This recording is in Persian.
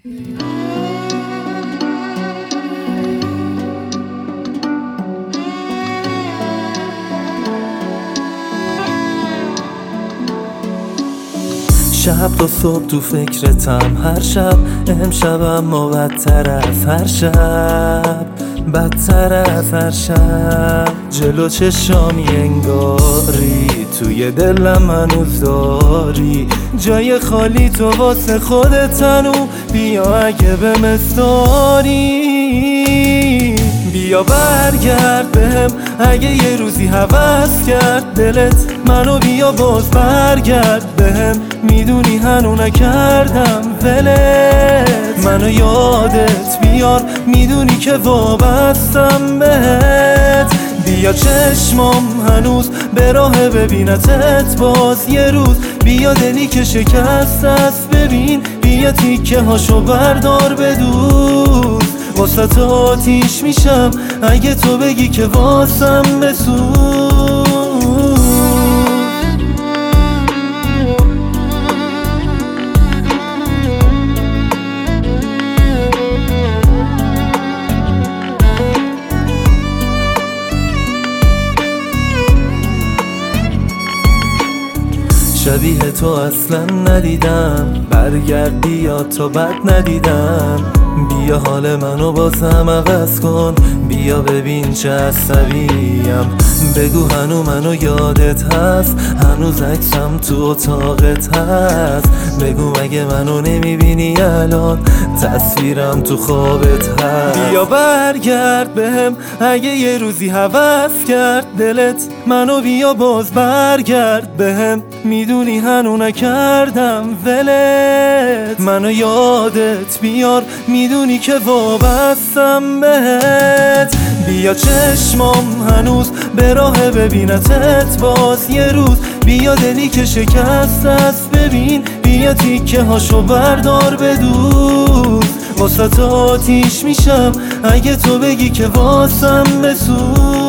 شب تا صبح تو فکرتم هر شب، امشب اما بدتر از هر شب، بدتر از هر شب. جلو چشامی انگاری توی دلم هنوز داری جای خالی، تو واسه خودت تنو بیا اگه به مستاری. بیا برگرد بهم اگه یه روزی هوس کرد دلت منو، بیا باز برگرد بهم، میدونی هنو نکردم ولت. منو یادت بیار میدونی که وابستم بهت. بیا چشمام هنوز به راه ببینتت باز یه روز، بیا دلی که شکست است ببین، بیا تیکه هاشو بردار بدوز. واسه تو آتیش میشم اگه تو بگی که واسم بسوز. شبیه تو اصلا ندیدم، برگرد بیا تا بد ندیدم. بیا حال منو بازم عوض کن، بیا ببین چه عصبیم. بگو هنو منو یادت هست، هنوز عکسم تو اتاقت هست. بگو مگه منو نمیبینی الان، تصویرم تو خوابت هست. بیا برگرد بهم اگه یه روزی هوس کرد دلت منو، بیا باز برگرد بهم، میدونی هنو نکردم ولت. منو یادت بیار میدونی که وابستم بهت. بیا چشمام هنوز به راه ببینتت باز یه روز، بیا دلی که شکست است ببین، بیا تیکه هاشو بردار بدوز. واسه تو آتیش میشم اگه تو بگی که واسم بسوز.